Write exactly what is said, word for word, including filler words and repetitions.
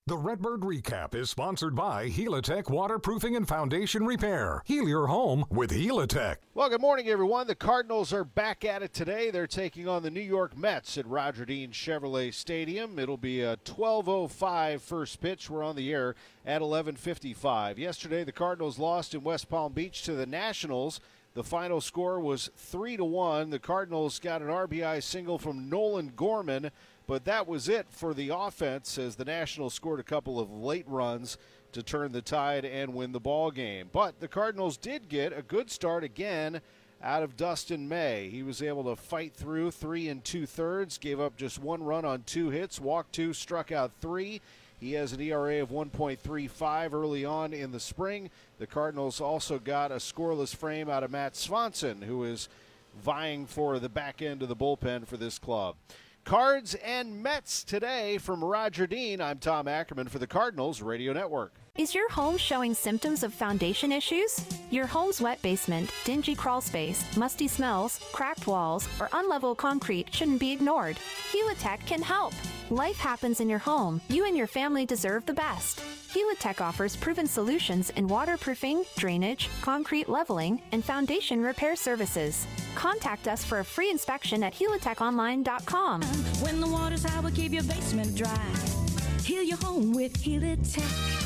The Redbird Recap is sponsored by Helitech Waterproofing and Foundation Repair. Heal your home with Helitech. Well, good morning, everyone. The Cardinals are back at it today. They're taking on the New York Mets at Roger Dean Chevrolet Stadium. It'll be a twelve oh five first pitch. We're on the air at eleven fifty-five. Yesterday, the Cardinals lost in West Palm Beach to the Nationals. The final score was three to one. The Cardinals got an R B I single from Nolan Gorman, but that was it for the offense as the Nationals scored a couple of late runs to turn the tide and win the ball game. But the Cardinals did get a good start again out of Dustin May. He was able to fight through three and two-thirds, gave up just one run on two hits, walked two, struck out three. He has an E R A of one point three five early on in the spring. The Cardinals also got a scoreless frame out of Matt Swanson, who is vying for the back end of the bullpen for this club. Cards and Mets today from Roger Dean. I'm Tom Ackerman for the Cardinals Radio Network. Is your home showing symptoms of foundation issues? Your home's wet basement, dingy crawl space, musty smells, cracked walls, or unlevel concrete shouldn't be ignored. Helitech can help. Life happens in your home. You and your family deserve the best. Helitech offers proven solutions in waterproofing, drainage, concrete leveling, and foundation repair services. Contact us for a free inspection at helitech online dot com. When the water's high, we'll keep your basement dry. Heal your home with Helitech.